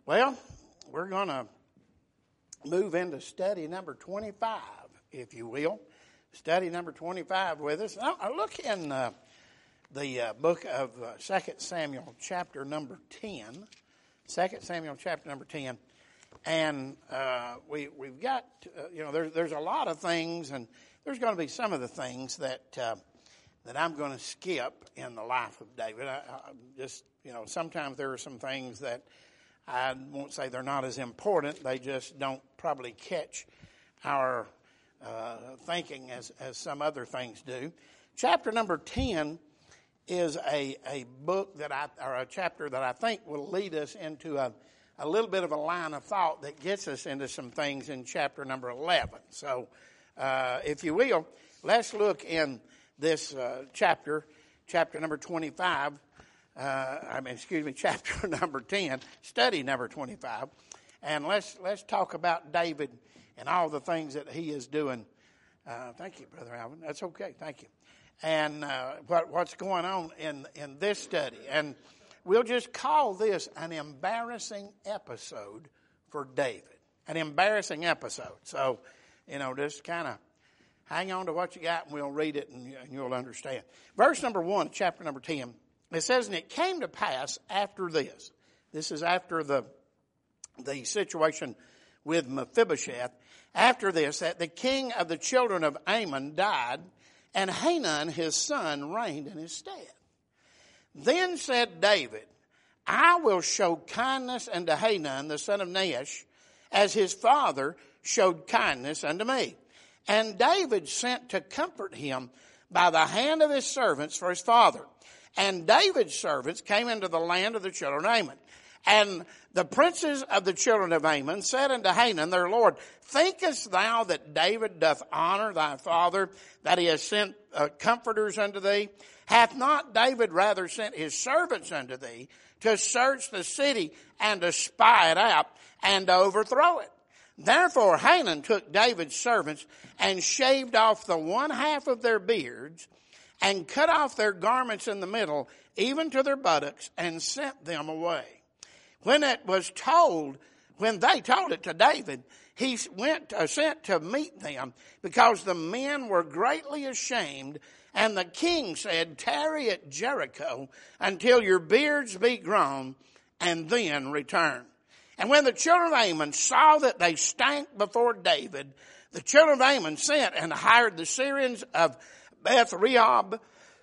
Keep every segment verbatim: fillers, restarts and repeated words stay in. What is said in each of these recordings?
Well, we're going to move into study number twenty-five, if you will. Study number twenty-five with us. Now, I look in uh, the uh, book of uh, Second Samuel, chapter number ten. Second Samuel, chapter number ten. And uh, we, we've got, uh, you know, there, there's a lot of things, and there's going to be some of the things that uh, that I'm going to skip in the life of David. I, I just, you know, sometimes there are some things that I won't say they're not as important. They just don't probably catch our uh, thinking as, as some other things do. Chapter number ten is a, a book that I, or a chapter that I think will lead us into a, a little bit of a line of thought that gets us into some things in chapter number eleven. So, uh, if you will, let's look in this uh, chapter, chapter number twenty-five. Uh, I mean, excuse me, chapter number ten, study number twenty-five, and let's let's talk about David and all the things that he is doing. Uh, thank you, Brother Alvin. That's okay. Thank you. And uh, what what's going on in in this study, and we'll just call this an embarrassing episode for David. An embarrassing episode. So, you know, just kind of hang on to what you got, and we'll read it, and you'll understand. Verse number one, chapter number ten. It says, and it came to pass after this. This is after the, the situation with Mephibosheth. After this, that the king of the children of Ammon died, and Hanun his son reigned in his stead. Then said David, I will show kindness unto Hanun the son of Nahash, as his father showed kindness unto me. And David sent to comfort him by the hand of his servants for his father. And David's servants came into the land of the children of Ammon. And the princes of the children of Ammon said unto Hanun their lord, thinkest thou that David doth honor thy father, that he has sent uh, comforters unto thee? Hath not David rather sent his servants unto thee to search the city and to spy it out and to overthrow it? Therefore Hanun took David's servants and shaved off the one half of their beards, and cut off their garments in the middle, even to their buttocks, and sent them away. When it was told, when they told it to David, he went uh, sent to meet them, because the men were greatly ashamed. And the king said, tarry at Jericho until your beards be grown, and then return. And when the children of Ammon saw that they stank before David, the children of Ammon sent and hired the Syrians of Beth Rehob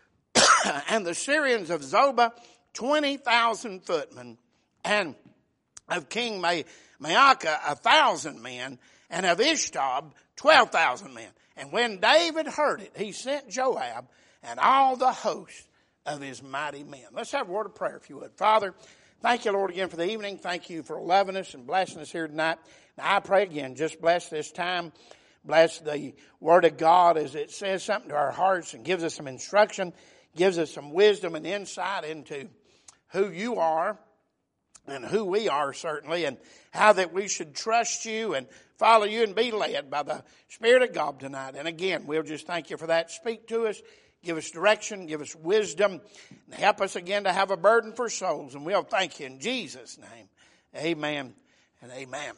and the Syrians of Zobah, twenty thousand footmen, and of King Maacah, a thousand men, and of Ishtab, twelve thousand men. And when David heard it, he sent Joab and all the host of his mighty men. Let's have a word of prayer, if you would. Father, thank you, Lord, again for the evening. Thank you for loving us and blessing us here tonight. Now, I pray again, just bless this time. Bless the Word of God as it says something to our hearts and gives us some instruction, gives us some wisdom and insight into who you are and who we are, certainly, and how that we should trust you and follow you and be led by the Spirit of God tonight. And again, we'll just thank you for that. Speak to us, give us direction, give us wisdom, and help us again to have a burden for souls. And we'll thank you in Jesus' name. Amen and amen.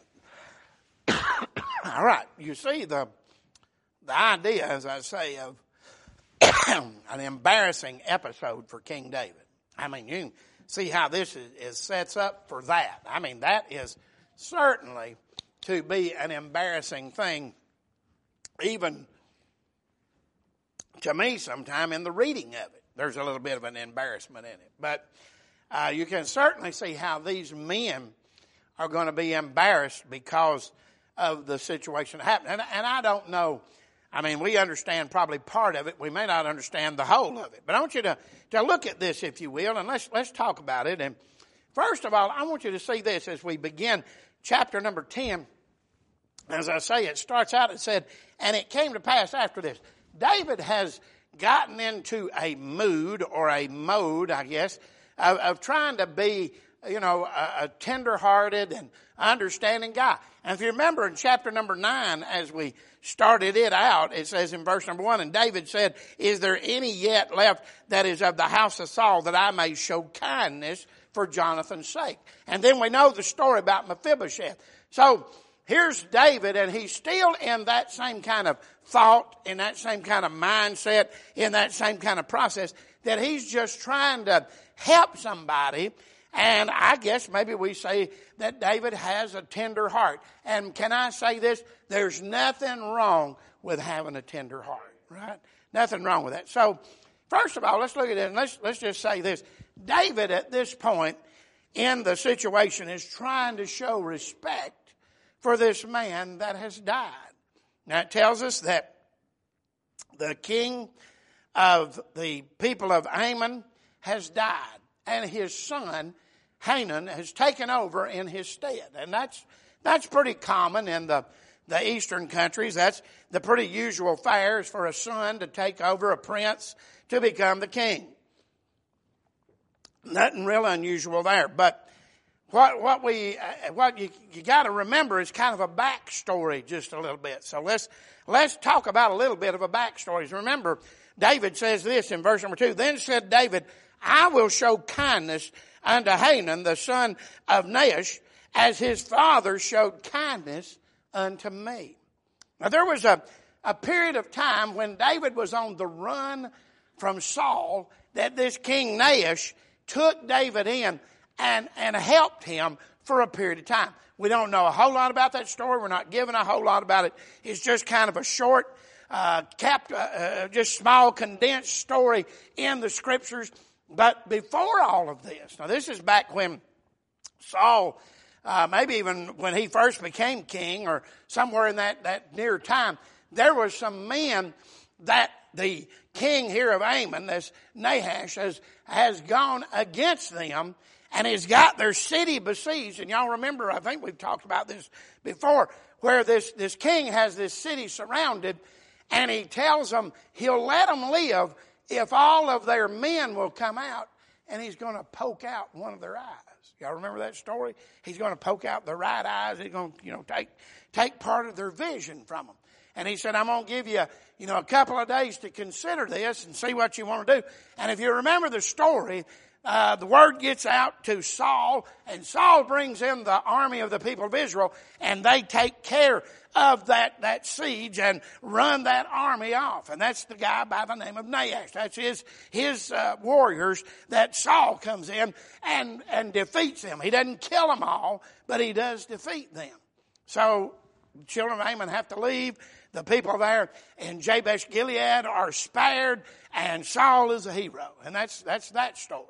All right, you see the the idea, as I say, of an embarrassing episode for King David. I mean, you can see how this is, is sets up for that. I mean, that is certainly to be an embarrassing thing, even to me sometime in the reading of it. There's a little bit of an embarrassment in it. But uh, you can certainly see how these men are going to be embarrassed because of the situation that happened. And, and I don't know, I mean, we understand probably part of it. We may not understand the whole of it. But I want you to, to look at this, if you will, and let's, let's talk about it. And first of all, I want you to see this as we begin chapter number ten. As I say, it starts out, it said, and it came to pass after this. David has gotten into a mood or a mode, I guess, of, of trying to be you know, a, a tender-hearted and understanding guy. And if you remember in chapter number nine, as we started it out, it says in verse number one, and David said, is there any yet left that is of the house of Saul that I may show kindness for Jonathan's sake? And then we know the story about Mephibosheth. So here's David, and he's still in that same kind of thought, in that same kind of mindset, in that same kind of process, that he's just trying to help somebody. And I guess maybe we say that David has a tender heart. And can I say this? There's nothing wrong with having a tender heart, right? Nothing wrong with that. So, first of all, let's look at it and let's, let's just say this. David at this point in the situation is trying to show respect for this man that has died. Now it tells us that the king of the people of Ammon has died, and his son Hanun has taken over in his stead. And that's that's pretty common in the, the eastern countries. That's the pretty usual fare for a son to take over, a prince to become the king. Nothing real unusual there. But what what we what you you got to remember is kind of a backstory just a little bit. So let's let's talk about a little bit of a backstory. Remember, David says this in verse number two. Then said David, I will show kindness unto Hanun, the son of Nahash, as his father showed kindness unto me. Now there was a, a period of time when David was on the run from Saul that this King Nahash took David in and, and helped him for a period of time. We don't know a whole lot about that story. We're not given a whole lot about it. It's just kind of a short, uh, cap, uh, uh, just small condensed story in the scriptures. But before all of this, now this is back when Saul, uh, maybe even when he first became king or somewhere in that, that near time, there was some men that the king here of Ammon, this Nahash, has, has gone against them and has got their city besieged. And y'all remember, I think we've talked about this before, where this, this king has this city surrounded, and he tells them he'll let them live if all of their men will come out, and he's going to poke out one of their eyes. Y'all remember that story? He's going to poke out their right eyes. He's going to, you know, take, take part of their vision from them. And he said, I'm going to give you, you know, a couple of days to consider this and see what you want to do. And if you remember the story, uh, the word gets out to Saul, and Saul brings in the army of the people of Israel, and they take care of that, that siege and run that army off. And that's the guy by the name of Nahash. That's his, his, uh, warriors that Saul comes in and, and defeats them. He doesn't kill them all, but he does defeat them. So, the children of Ammon have to leave. The people there in Jabesh Gilead are spared, and Saul is a hero. And that's, that's that story.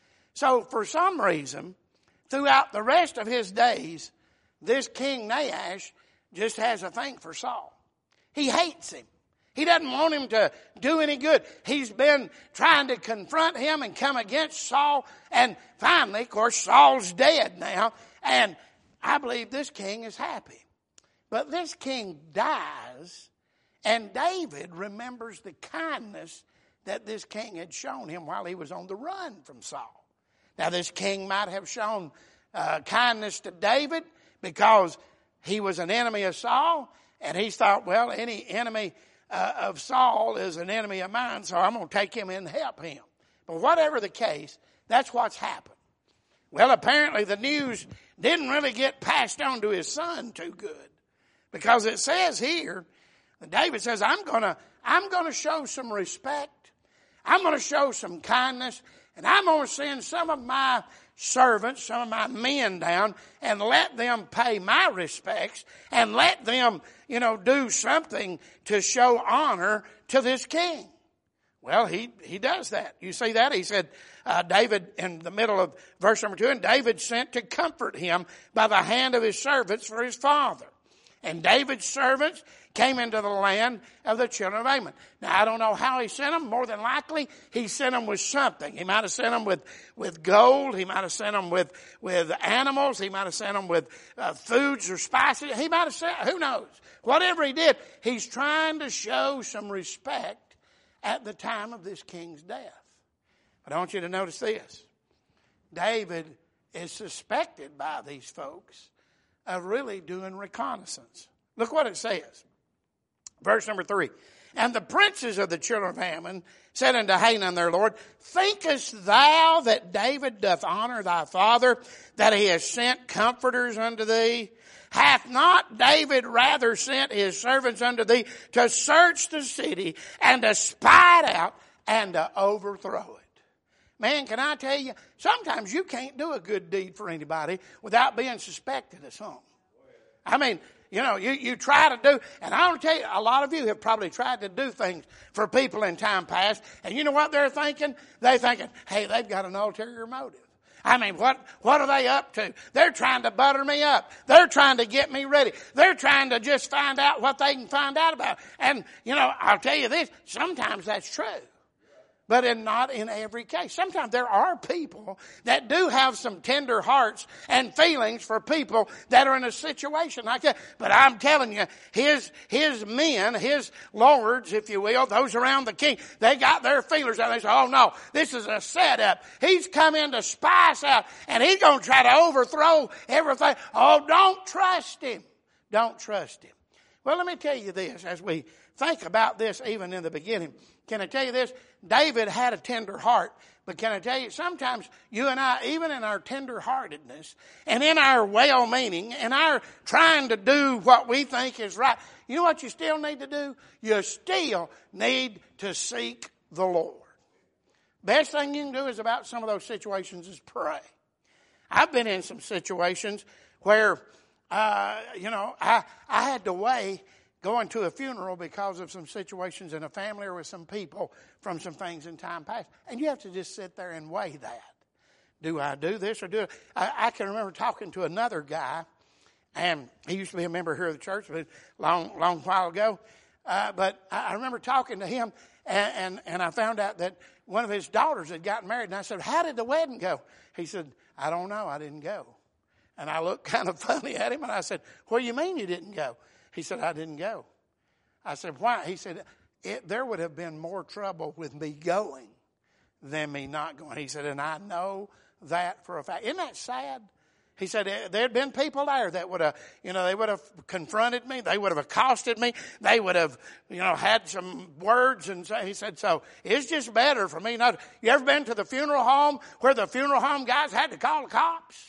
So, for some reason, throughout the rest of his days, this King Nahash just has a thing for Saul. He hates him. He doesn't want him to do any good. He's been trying to confront him and come against Saul. And finally, of course, Saul's dead now. And I believe this king is happy. But this king dies, and David remembers the kindness that this king had shown him while he was on the run from Saul. Now, this king might have shown uh, kindness to David because he was an enemy of Saul, and he thought, well, any enemy uh, of Saul is an enemy of mine, so I'm going to take him in and help him. But whatever the case, that's what's happened. Well, apparently the news didn't really get passed on to his son too good, because it says here, David says, I'm going to I'm going to show some respect. I'm going to show some kindness. And I'm going to send some of my servants, some of my men down, and let them pay my respects, and let them, you know, do something to show honor to this king. Well, he, he does that. You see that? He said, uh, David, in the middle of verse number two, and David sent to comfort him by the hand of his servants for his father. And David's servants came into the land of the children of Ammon. Now, I don't know how he sent them. More than likely, he sent them with something. He might have sent them with, with gold. He might have sent them with, with animals. He might have sent them with uh, foods or spices. He might have sent, who knows? Whatever he did, he's trying to show some respect at the time of this king's death. But I want you to notice this. David is suspected by these folks of really doing reconnaissance. Look what it says. Verse number three. And the princes of the children of Ammon said unto Hanun their lord, thinkest thou that David doth honor thy father, that he has sent comforters unto thee? Hath not David rather sent his servants unto thee to search the city and to spy it out and to overthrow it? Man, can I tell you, sometimes you can't do a good deed for anybody without being suspected of something. I mean, you know, you, you try to do, and I want to tell you, a lot of you have probably tried to do things for people in time past, and you know what they're thinking? They're thinking, hey, they've got an ulterior motive. I mean, what, what are they up to? They're trying to butter me up. They're trying to get me ready. They're trying to just find out what they can find out about. And, you know, I'll tell you this, sometimes that's true. But in, not in every case. Sometimes there are people that do have some tender hearts and feelings for people that are in a situation like that. But I'm telling you, his, his men, his lords, if you will, those around the king, they got their feelers out. They say, oh no, this is a setup. He's come in to spy us out and he's going to try to overthrow everything. Oh, don't trust him. Don't trust him. Well, let me tell you this as we think about this even in the beginning. Can I tell you this? David had a tender heart. But can I tell you, sometimes you and I, even in our tender-heartedness and in our well-meaning and our trying to do what we think is right, you know what you still need to do? You still need to seek the Lord. Best thing you can do is about some of those situations is pray. I've been in some situations where, uh, you know, I, I had to weigh going to a funeral because of some situations in a family or with some people from some things in time past. And you have to just sit there and weigh that. Do I do this or do it? I, I can remember talking to another guy, and he used to be a member here of the church a long, long while ago. Uh, but I, I remember talking to him, and, and, and I found out that one of his daughters had gotten married. And I said, how did the wedding go? He said, I don't know. I didn't go. And I looked kind of funny at him, and I said, what do you mean you didn't go? He said, I didn't go. I said, why? He said, it, there would have been more trouble with me going than me not going. He said, and I know that for a fact. Isn't that sad? He said, there had been people there that would have, you know, they would have confronted me. They would have accosted me. They would have, you know, had some words. And so he said, so it's just better for me not. You ever been to the funeral home where the funeral home guys had to call the cops?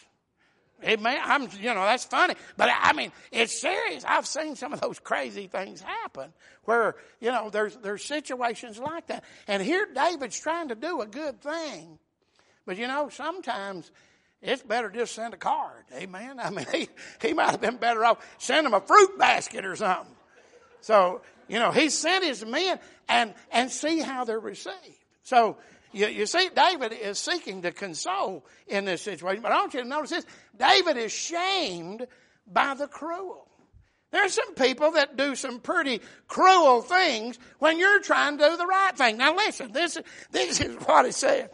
It may, I'm, you know, that's funny. But I mean, it's serious. I've seen some of those crazy things happen where, you know, there's, there's situations like that. And here David's trying to do a good thing. But, you know, sometimes it's better just send a card. Amen. I mean, he, he might have been better off send him a fruit basket or something. So, you know, he sent his men and, and see how they're received. So, You, you see, David is seeking to console in this situation. But I want you to notice this. David is shamed by the cruel. There are some people that do some pretty cruel things when you're trying to do the right thing. Now listen, this, this is what it said.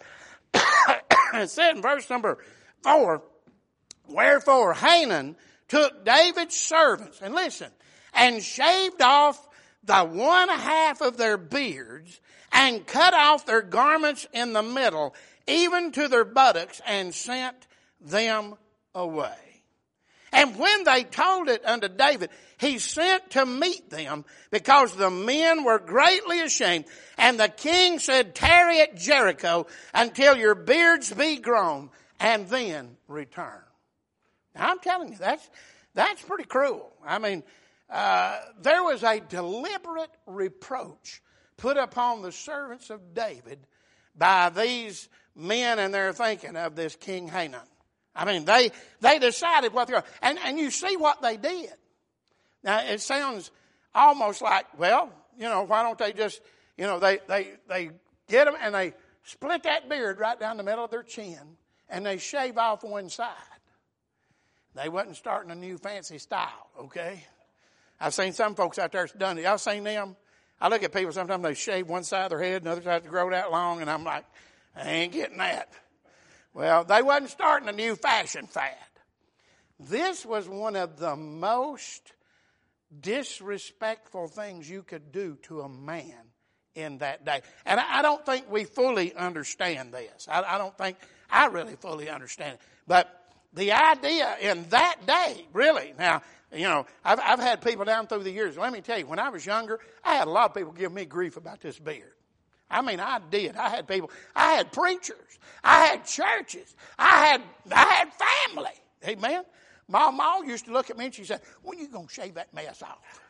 It said in verse number four, wherefore Hanun took David's servants, and listen, and shaved off the one half of their beards, and cut off their garments in the middle, even to their buttocks, and sent them away. And when they told it unto David, he sent to meet them, because the men were greatly ashamed. And the king said, tarry at Jericho until your beards be grown, and then return. Now I'm telling you, that's, that's pretty cruel. I mean, uh, there was a deliberate reproach put upon the servants of David by these men, and they're thinking of this King Hanun. I mean, they they decided what they're, and, and you see what they did. Now, it sounds almost like, well, you know, why don't they just, you know, they, they, they get them and they split that beard right down the middle of their chin, and they shave off one side. They wasn't starting a new fancy style, okay? I've seen some folks out there that's done it. Y'all seen them? I look at people, sometimes they shave one side of their head and the other side to grow that long, and I'm like, I ain't getting that. Well, they wasn't starting a new fashion fad. This was one of the most disrespectful things you could do to a man in that day. And I don't think we fully understand this. I, I don't think I really fully understand it. But the idea in that day, really. Now, you know, I've, I've had people down through the years. Let me tell you, when I was younger, I had a lot of people give me grief about this beard. I mean, I did. I had people, I had preachers. I had churches. I had, I had family. Amen. My mom used to look at me and she said, when are you going to shave that mess off?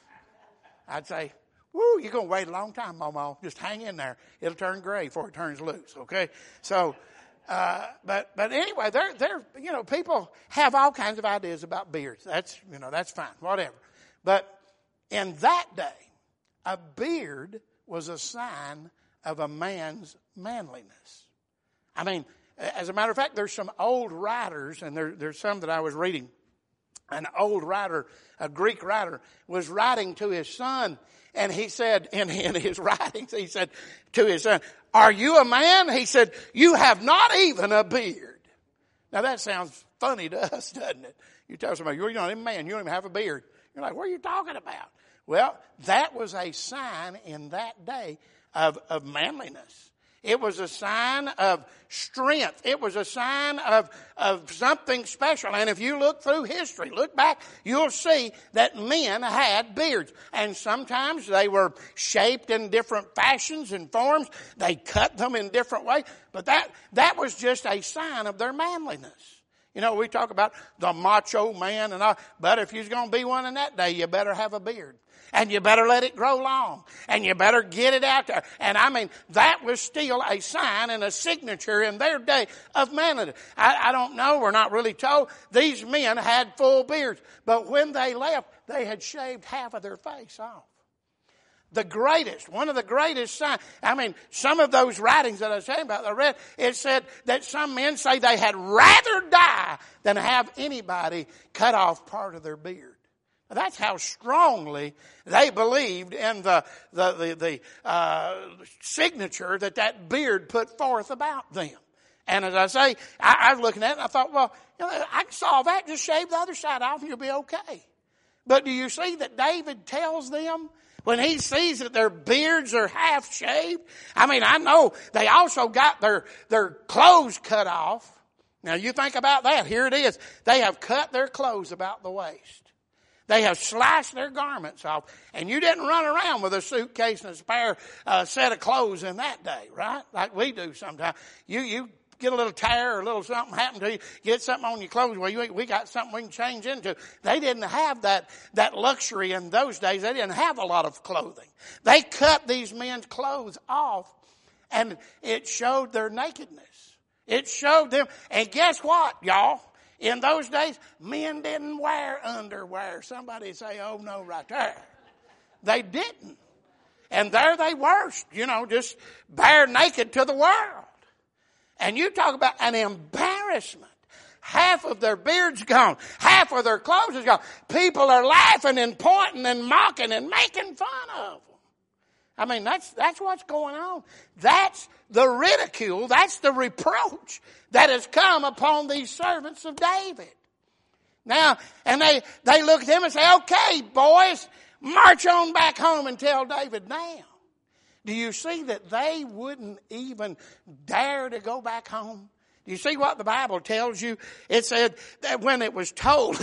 I'd say, woo, you're going to wait a long time, Mama. Just hang in there. It'll turn gray before it turns loose, okay? So, uh, but but anyway, they're, they're, you know, people have all kinds of ideas about beards. That's, you know, that's fine, whatever. But in that day, a beard was a sign of a man's manliness. I mean, as a matter of fact, there's some old writers, and there, there's some that I was reading. An old writer, a Greek writer, was writing to his son, and he said, in, in his writings, he said to his son, are you a man? He said, you have not even a beard. Now that sounds funny to us, doesn't it? You tell somebody, you're not even a man, you don't even have a beard. You're like, what are you talking about? Well, that was a sign in that day of, of manliness. It was a sign of strength. It was a sign of, of something special. And if you look through history, look back, you'll see that men had beards. And sometimes they were shaped in different fashions and forms. They cut them in different ways. But that, that was just a sign of their manliness. You know, we talk about the macho man and all. But if you're going to be one in that day, you better have a beard. And you better let it grow long. And you better get it out there. And I mean, that was still a sign and a signature in their day of manliness. I, I don't know. We're not really told. These men had full beards. But when they left, they had shaved half of their face off. The greatest, one of the greatest signs. I mean, some of those writings that I was saying about, I read, it said that some men say they had rather die than have anybody cut off part of their beard. That's how strongly they believed in the the the, the uh, signature that that beard put forth about them. And as I say, I, I was looking at it and I thought, well, you know, I can solve that. Just shave the other side off and you'll be okay. But do you see that David tells them when he sees that their beards are half shaved? I mean, I know they also got their their clothes cut off. Now you think about that. Here it is. They have cut their clothes about the waist. They have sliced their garments off. And you didn't run around with a suitcase and a spare uh, set of clothes in that day, right? Like we do sometimes. You you get a little tear or a little something happen to you, get something on your clothes. Well, you, we got something we can change into. They didn't have that, that luxury in those days. They didn't have a lot of clothing. They cut these men's clothes off, and it showed their nakedness. It showed them. And guess what, y'all? In those days, men didn't wear underwear. Somebody say, oh no, right there. They didn't. And there they were, you know, just bare naked to the world. And you talk about an embarrassment. Half of their beards gone. Half of their clothes is gone. People are laughing and pointing and mocking and making fun of them. I mean, that's, that's what's going on. That's the ridicule. That's the reproach that has come upon these servants of David. Now, and they, they look at them and say, okay, boys, march on back home and tell David now. Do you see that they wouldn't even dare to go back home? Do you see what the Bible tells you? It said that when it was told,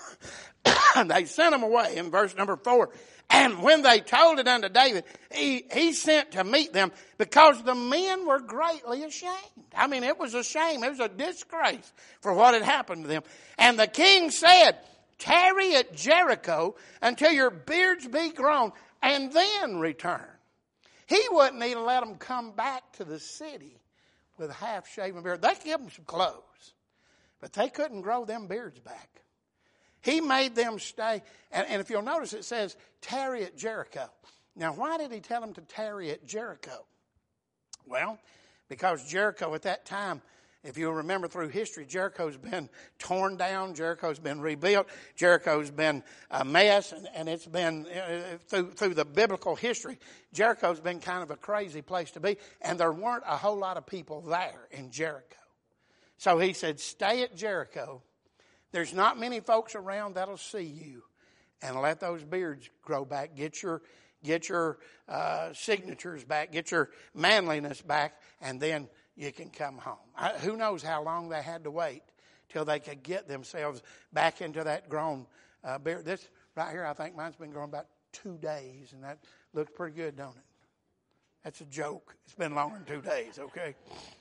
they sent them away in verse number four. And when they told it unto David, he, he sent to meet them because the men were greatly ashamed. I mean, it was a shame. It was a disgrace for what had happened to them. And the king said, tarry at Jericho until your beards be grown and then return. He wouldn't even let them come back to the city with half-shaven beards. They could give them some clothes, but they couldn't grow them beards back. He made them stay. And, and if you'll notice, it says, tarry at Jericho. Now, why did he tell them to tarry at Jericho? Well, because Jericho at that time, if you'll remember through history, Jericho's been torn down. Jericho's been rebuilt. Jericho's been a mess. And, and it's been, uh, through, through the biblical history, Jericho's been kind of a crazy place to be. And there weren't a whole lot of people there in Jericho. So he said, stay at Jericho. There's not many folks around that'll see you, and let those beards grow back. Get your, get your uh, signatures back. Get your manliness back, and then you can come home. I, who knows how long they had to wait till they could get themselves back into that grown uh, beard. This right here, I think mine's been growing about two days, and that looks pretty good, don't it? That's a joke. It's been longer than two days, okay?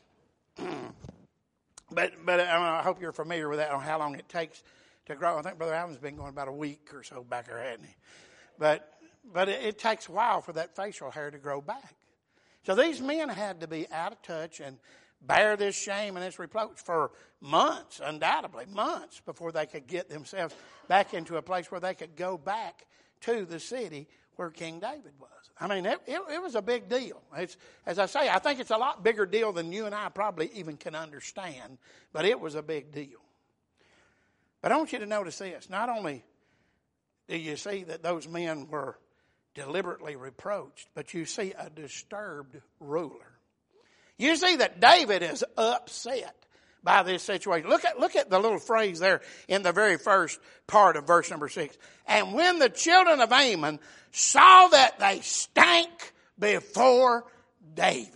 but but I hope you're familiar with that, on how long it takes to grow. I think Brother Alvin's been going about a week or so back there, hasn't he? But, but it, it takes a while for that facial hair to grow back. So these men had to be out of touch and bear this shame and this reproach for months, undoubtedly, months, before they could get themselves back into a place where they could go back to the city where King David was. I mean, it, it, it was a big deal. It's, as I say, I think it's a lot bigger deal than you and I probably even can understand, but it was a big deal. But I want you to notice this. Not only do you see that those men were deliberately reproached, but you see a disturbed ruler. You see that David is upset by this situation. Look at, look at the little phrase there in the very first part of verse number six. And when the children of Ammon saw that they stank before David.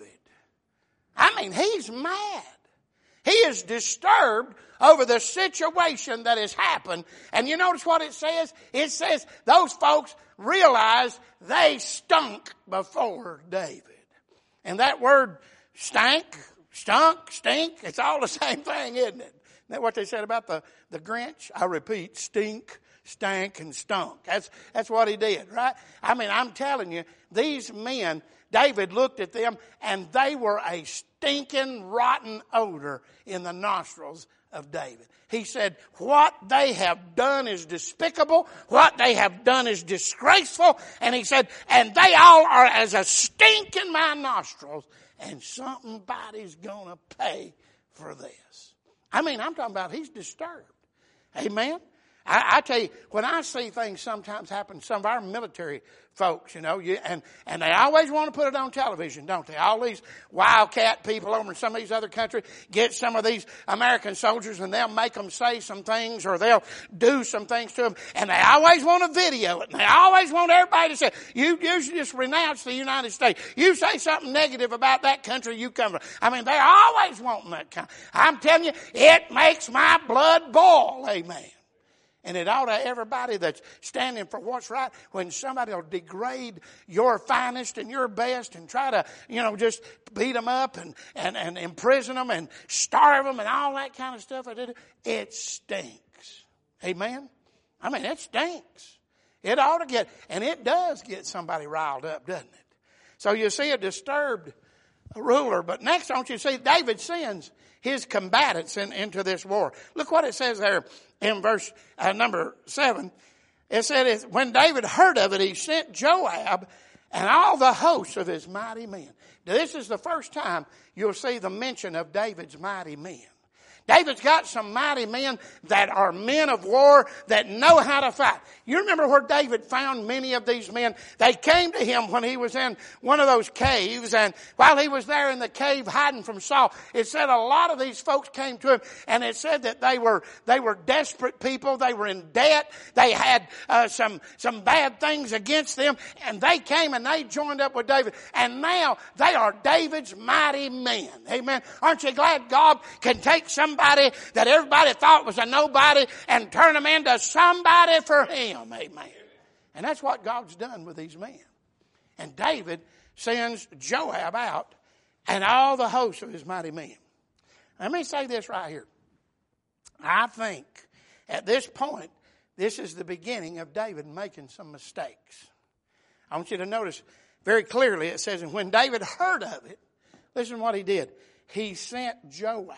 I mean, he's mad. He is disturbed over the situation that has happened. And you notice what it says? It says those folks realized they stunk before David. And that word stank, stunk, stink, it's all the same thing, isn't it? Isn't that what they said about the, the Grinch? I repeat, stink, stank, and stunk. That's, that's what he did, right? I mean, I'm telling you, these men, David looked at them, and they were a stinking, rotten odor in the nostrils of David. He said, what they have done is despicable. What they have done is disgraceful. And he said, and they all are as a stink in my nostrils. And somebody's going to pay for this. I mean, I'm talking about he's disturbed. Amen? I, I tell you, when I see things sometimes happen, some of our military folks, you know, you, and, and they always want to put it on television, don't they? All these wildcat people over in some of these other countries get some of these American soldiers and they'll make them say some things or they'll do some things to them, and they always want to video it, and they always want everybody to say, you, you should just renounce the United States. You say something negative about that country you come from. I mean, they're always wanting that kind. I'm telling you, it makes my blood boil, amen. And it ought to everybody that's standing for what's right, when somebody will degrade your finest and your best and try to, you know, just beat them up and, and, and imprison them and starve them and all that kind of stuff, it stinks. Amen? I mean, it stinks. It ought to get, and it does get somebody riled up, doesn't it? So you see a disturbed ruler. But next, don't you see, David sends his combatants in, into this war. Look what it says there in verse uh, number seven. It said, when David heard of it, he sent Joab and all the hosts of his mighty men. Now, this is the first time you'll see the mention of David's mighty men. David's got some mighty men that are men of war that know how to fight. You remember where David found many of these men? They came to him when he was in one of those caves, and while he was there in the cave hiding from Saul, it said a lot of these folks came to him, and it said that they were they were desperate people. They were in debt. They had uh, some some bad things against them, and they came and they joined up with David, and now they are David's mighty men. Amen. Aren't you glad God can take some Somebody that everybody thought was a nobody and turn them into somebody for him. Amen. And that's what God's done with these men. And David sends Joab out and all the hosts of his mighty men. Let me say this right here. I think at this point, this is the beginning of David making some mistakes. I want you to notice very clearly it says, and when David heard of it, listen to what he did. He sent Joab.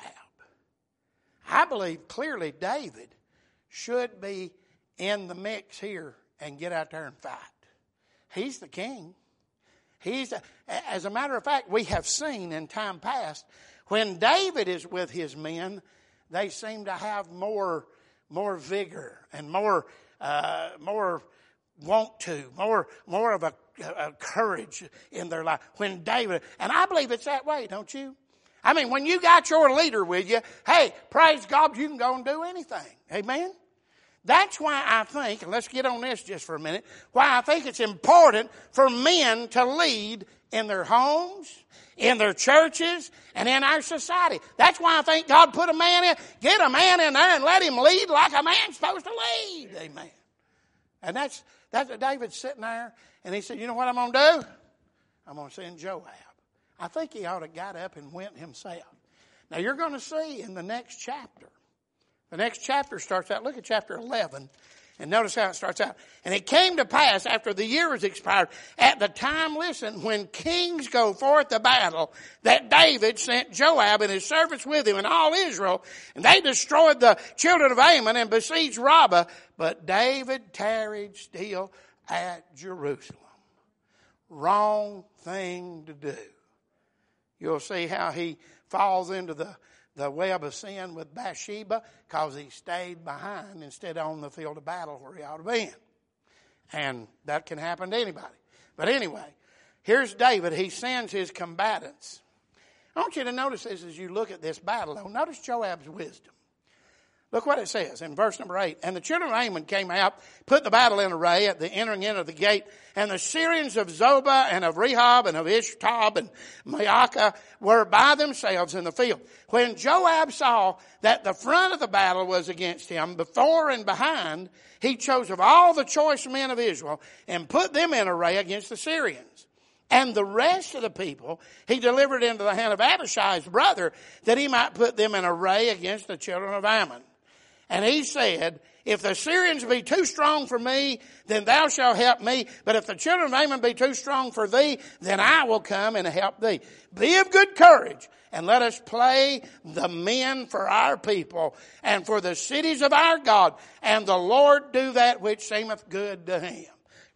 I believe clearly David should be in the mix here and get out there and fight. He's the king. He's, a, as a matter of fact, we have seen in time past, when David is with his men, they seem to have more, more vigor and more, uh, more want to, more, more of a, a courage in their life. When David, and I believe it's that way, don't you? I mean, when you got your leader with you, hey, praise God, you can go and do anything. Amen? That's why I think, and let's get on this just for a minute, why I think it's important for men to lead in their homes, in their churches, and in our society. That's why I think God put a man in. Get a man in there and let him lead like a man's supposed to lead. Amen. And that's, that's David's sitting there, and he said, you know what I'm going to do? I'm going to send Joab. I think he ought to got up and went himself. Now you're going to see in the next chapter. The next chapter starts out, look at chapter eleven, and notice how it starts out. And it came to pass after the year was expired, at the time, listen, when kings go forth to battle, that David sent Joab and his servants with him and all Israel, and they destroyed the children of Ammon and besieged Rabbah, but David tarried still at Jerusalem. Wrong thing to do. You'll see how he falls into the the web of sin with Bathsheba because he stayed behind instead of on the field of battle where he ought to be in. And that can happen to anybody. But anyway, here's David. He sends his combatants. I want you to notice this as you look at this battle. Though. Notice Joab's wisdom. Look what it says in verse number eight. And the children of Ammon came out, put the battle in array at the entering in of the gate. And the Syrians of Zobah and of Rehob and of Ishtab and Maacah were by themselves in the field. When Joab saw that the front of the battle was against him, before and behind, he chose of all the choice men of Israel and put them in array against the Syrians. And the rest of the people he delivered into the hand of Abishai's brother, that he might put them in array against the children of Ammon. And he said, if the Syrians be too strong for me, then thou shalt help me. But if the children of Ammon be too strong for thee, then I will come and help thee. Be of good courage, and let us play the men for our people and for the cities of our God. And the Lord do that which seemeth good to him.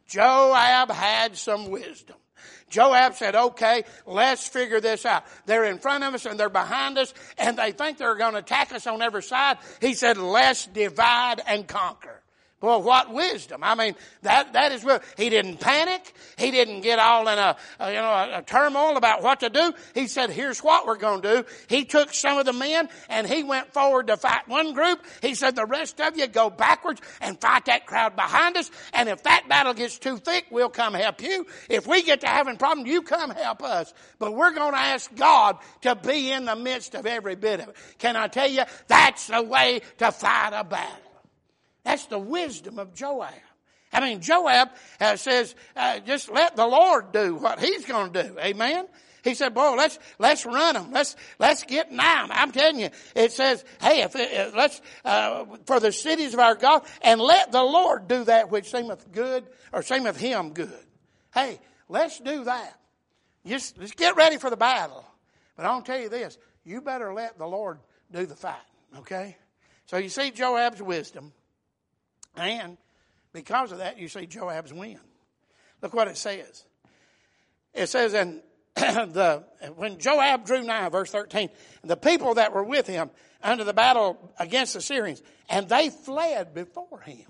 Joab had some wisdom. Joab said, okay, let's figure this out. They're in front of us and they're behind us and they think they're going to attack us on every side. He said, let's divide and conquer. Boy, what wisdom. I mean, that, that is what, he didn't panic. He didn't get all in a, a you know, a, a turmoil about what to do. He said, here's what we're going to do. He took some of the men and he went forward to fight one group. He said, the rest of you go backwards and fight that crowd behind us. And if that battle gets too thick, we'll come help you. If we get to having problems, you come help us. But we're going to ask God to be in the midst of every bit of it. Can I tell you, that's the way to fight a battle. That's the wisdom of Joab. I mean, Joab uh, says, uh, just let the Lord do what he's going to do. Amen? He said, boy, let's, let's run them. Let's, let's get nigh them. I'm telling you, it says, hey, if it, uh, let's, uh, for the cities of our God, and let the Lord do that which seemeth good, or seemeth him good. Hey, let's do that. Just, just get ready for the battle. But I'll tell you this, you better let the Lord do the fighting. Okay? So you see Joab's wisdom. And because of that, you see Joab's win. Look what it says. It says, and the when Joab drew nigh, verse thirteen, the people that were with him unto the battle against the Syrians, and they fled before him.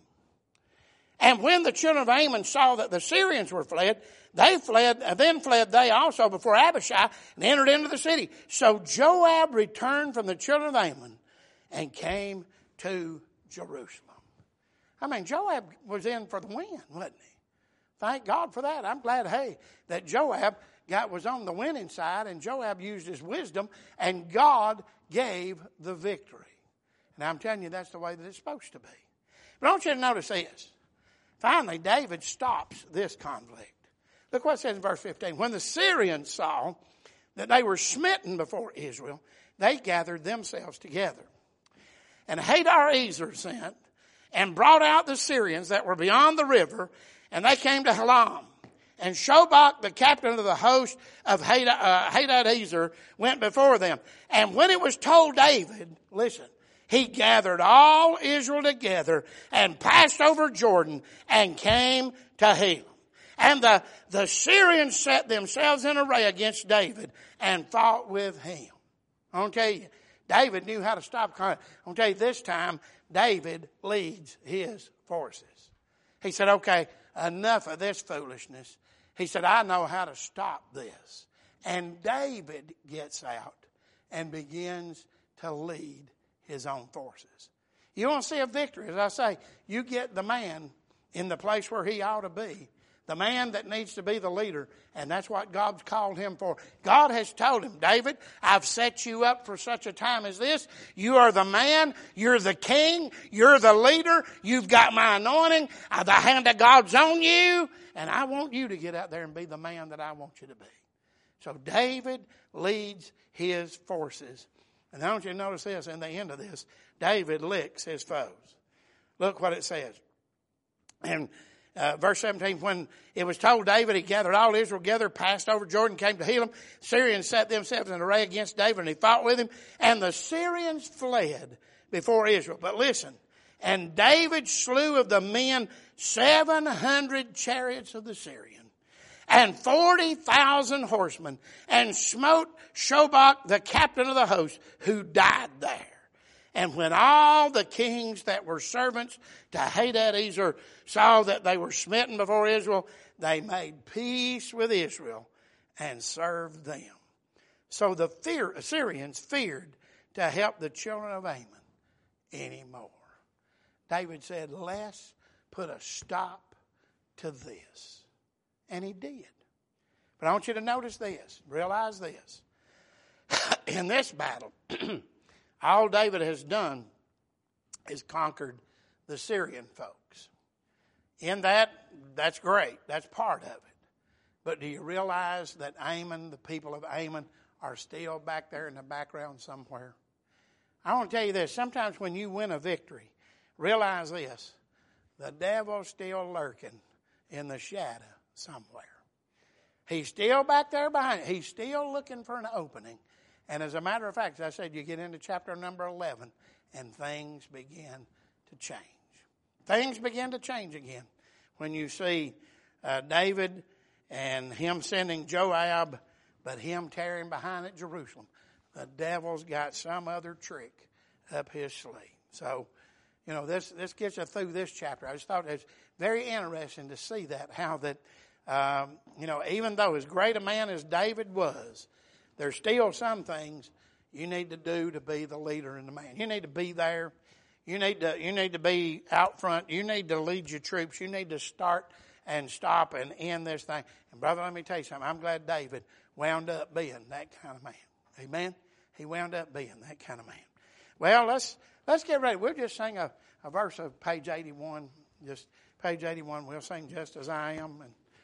And when the children of Ammon saw that the Syrians were fled, they fled, then fled they also before Abishai and entered into the city. So Joab returned from the children of Ammon and came to Jerusalem. I mean, Joab was in for the win, wasn't he? Thank God for that. I'm glad, hey, that Joab got, was on the winning side, and Joab used his wisdom, and God gave the victory. And I'm telling you, that's the way that it's supposed to be. But I want you to notice this. Finally, David stops this conflict. Look what it says in verse fifteen. When the Syrians saw that they were smitten before Israel, they gathered themselves together. And Hadar-ezer sent and brought out the Syrians that were beyond the river, and they came to Halam. And Shobach, the captain of the host of Hadad-ezer, went before them. And when it was told David, listen, he gathered all Israel together and passed over Jordan and came to Helam. And the, the Syrians set themselves in array against David and fought with him. I want to tell you, David knew how to stop. I want to tell you, this time, David leads his forces. He said, okay, enough of this foolishness. He said, I know how to stop this. And David gets out and begins to lead his own forces. You want to see a victory. As I say, you get the man in the place where he ought to be. The man that needs to be the leader. And that's what God's called him for. God has told him, David, I've set you up for such a time as this. You are the man. You're the king. You're the leader. You've got my anointing. The hand of God's on you. And I want you to get out there and be the man that I want you to be. So David leads his forces. And I want you to notice this, in the end of this, David licks his foes. Look what it says. And uh, verse seventeen, when it was told David, he gathered all Israel together, passed over Jordan, came to Helam. Syrians set themselves in array against David, and he fought with him. And the Syrians fled before Israel. But listen, and David slew of the men seven hundred chariots of the Syrians, and forty thousand horsemen, and smote Shobach, the captain of the host, who died there. And when all the kings that were servants to Hadadezer saw that they were smitten before Israel, they made peace with Israel and served them. So the fear, Assyrians feared to help the children of Ammon anymore. David said, let's put a stop to this. And he did. But I want you to notice this. Realize this. In this battle, all David has done is conquered the Syrian folks. In that, that's great. That's part of it. But do you realize that Ammon, the people of Ammon, are still back there in the background somewhere? I want to tell you this. Sometimes when you win a victory, realize this. The devil's still lurking in the shadow somewhere. He's still back there behind it. He's still looking for an opening. And as a matter of fact, as I said, you get into chapter number eleven, and things begin to change. Things begin to change again when you see uh, David and him sending Joab, but him tearing behind at Jerusalem. The devil's got some other trick up his sleeve. So, you know, this this gets us through this chapter. I just thought it was very interesting to see that, how that, um, you know, even though as great a man as David was, there's still some things you need to do to be the leader and the man. You need to be there. You need to, you need to be out front. You need to lead your troops. You need to start and stop and end this thing. And brother, let me tell you something. I'm glad David wound up being that kind of man. Amen? He wound up being that kind of man. Well, let's let's get ready. We'll just sing a, a verse of page eighty-one. Just page eighty-one. We'll sing Just As I Am. And